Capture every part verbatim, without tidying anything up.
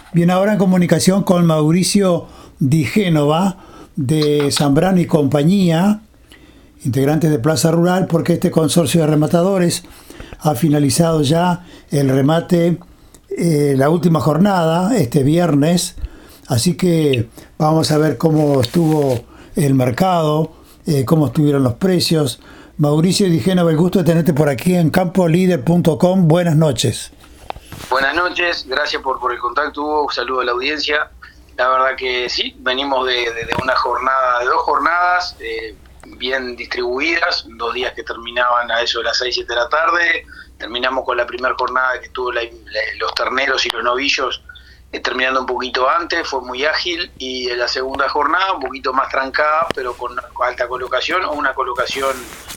Bien, ahora en comunicación con Mauricio Di Génova de Zambrano y compañía, integrantes de Plaza Rural, porque este consorcio de rematadores ha finalizado ya el remate, eh, la última jornada, este viernes. Así que vamos a ver cómo estuvo el mercado, eh, cómo estuvieron los precios. Mauricio Di Génova, el gusto de tenerte por aquí en campo líder punto com. Buenas noches. Buenas noches, gracias por, por el contacto, Hugo. Un saludo a la audiencia. La verdad que sí, venimos de, de, de una jornada, de dos jornadas eh, bien distribuidas, dos días que terminaban a eso de las seis, siete de la tarde. Terminamos con la primera jornada que tuvo la, la, los terneros y los novillos eh, terminando un poquito antes, fue muy ágil, y en la segunda jornada un poquito más trancada, pero con alta colocación o una colocación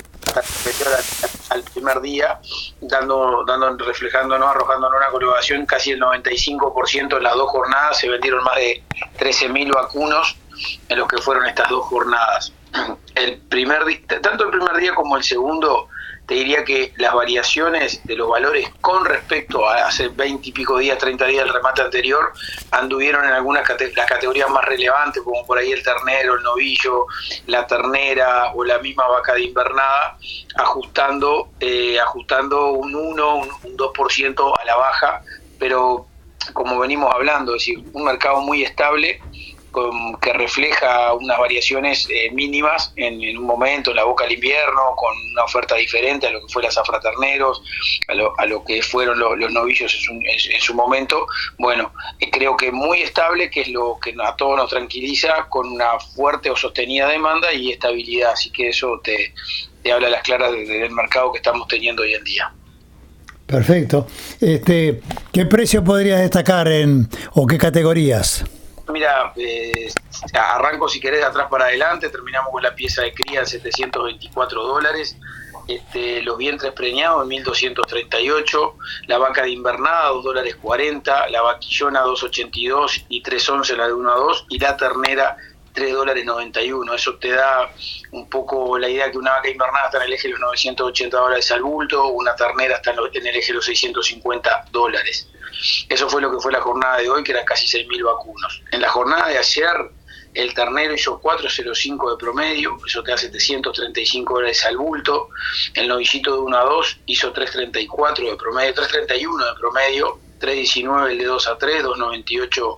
al primer día, dando, dando, reflejándonos, arrojándonos una colocación casi el noventa y cinco por ciento en las dos jornadas. Se vendieron más de trece mil vacunos en lo que fueron estas dos jornadas. El primer tanto el primer día como el segundo, te diría que las variaciones de los valores con respecto a hace veinte y pico días, treinta días del remate anterior, anduvieron en algunas cate- las categorías más relevantes, como por ahí el ternero, el novillo, la ternera o la misma vaca de invernada, ajustando eh, ajustando un uno, un, un dos por ciento a la baja, pero como venimos hablando, es decir, un mercado muy estable, Con, que refleja unas variaciones eh, mínimas en, en un momento, en la boca del invierno, con una oferta diferente a lo que fue la zafra terneros, a lo, a lo que fueron los, los novillos en su, en, en su momento. Bueno, eh, creo que muy estable, que es lo que a todos nos tranquiliza, con una fuerte o sostenida demanda y estabilidad, así que eso te, te habla a las claras de, de, del mercado que estamos teniendo hoy en día. Perfecto. Este, ¿qué precio podrías destacar en o qué categorías? Mira, eh, arranco si querés de atrás para adelante. Terminamos con la pieza de cría en setecientos veinticuatro dólares, este, los vientres preñados en mil doscientos treinta y ocho, la vaca de invernada dos dólares cuarenta, la vaquillona dos ochenta y dos y tres once la de uno a dos, y la ternera tres dólares noventa y uno. Eso te da un poco la idea que una vaca invernada está en el eje de los novecientos ochenta dólares al bulto, una ternera está en el eje de los seiscientos cincuenta dólares. Eso fue lo que fue la jornada de hoy, que eran casi seis mil vacunos. En la jornada de ayer, el ternero hizo cuatro coma cero cinco de promedio, eso te da setecientos treinta y cinco dólares al bulto. El novillito de uno a dos hizo tres coma treinta y cuatro de promedio, tres coma treinta y uno de promedio, tres coma diecinueve el de dos a tres, dos coma noventa y ocho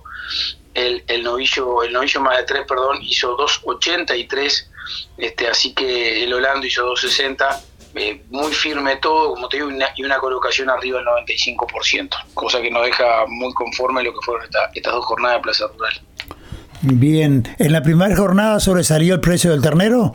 el, el novillo, el novillo más de tres, perdón, hizo dos coma ochenta y tres, este, así que el Holando hizo dos coma sesenta. Eh, muy firme todo, como te digo, una, y una colocación arriba del noventa y cinco por ciento, cosa que nos deja muy conforme lo que fueron esta, estas dos jornadas de Plaza Rural. Bien, ¿en la primera jornada sobresalió el precio del ternero?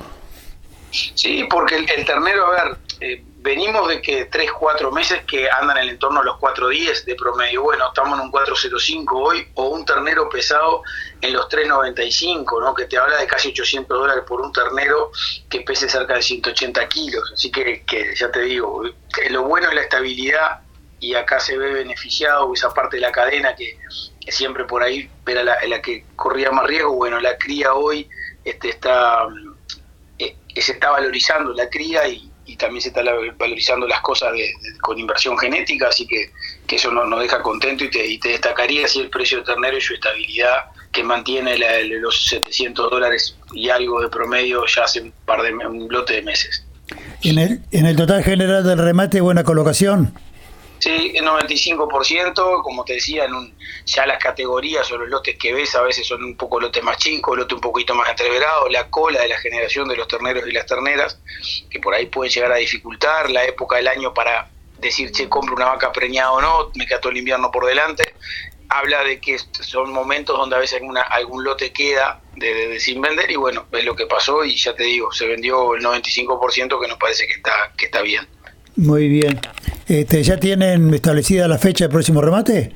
Sí, porque el, el ternero, a ver, eh, venimos de que tres, cuatro meses que andan en el entorno de los cuatro diez de promedio. Bueno, estamos en un cuatro coma cero cinco hoy, o un ternero pesado en los tres noventa y cinco, ¿no? Que te habla de casi ochocientos dólares por un ternero que pese cerca de ciento ochenta kilos. Así que, que ya te digo, que lo bueno es la estabilidad, y acá se ve beneficiado esa parte de la cadena que, que siempre por ahí era la, la que corría más riesgo. Bueno, la cría hoy este, está, eh, se está valorizando la cría, y y también se están valorizando las cosas de, de, con inversión genética, así que, que eso nos, nos deja contento, y te, y te destacaría así el precio del ternero y su estabilidad, que mantiene la, los setecientos dólares y algo de promedio ya hace un par de un lote de meses. ¿En el, en el total general del remate, buena colocación? Sí, el noventa y cinco por ciento, como te decía, en un, ya las categorías o los lotes que ves a veces son un poco lotes más chicos, lotes un poquito más entreverados, la cola de la generación de los terneros y las terneras, que por ahí pueden llegar a dificultar la época del año para decir, che, compro una vaca preñada o no, me queda todo el invierno por delante. Habla de que son momentos donde a veces alguna, algún lote queda de, de, de sin vender, y bueno, es lo que pasó, y ya te digo, se vendió el noventa y cinco por ciento, que nos parece que está, que está bien. Muy bien. Este, ¿Ya tienen establecida la fecha del próximo remate?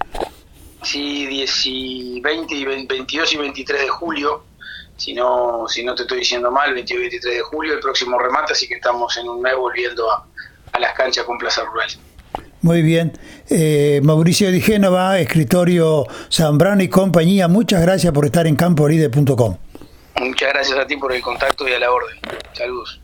Sí, diez, veinte, veintidós y veintitrés de julio, si no, si no te estoy diciendo mal, veintidós y veintitrés de julio, el próximo remate, así que estamos en un mes volviendo a, a las canchas con Plaza Rural. Muy bien. Eh, Mauricio Di Génova, escritorio Zambrano y compañía, muchas gracias por estar en campo líder punto com. Muchas gracias a ti por el contacto y a la orden. Saludos.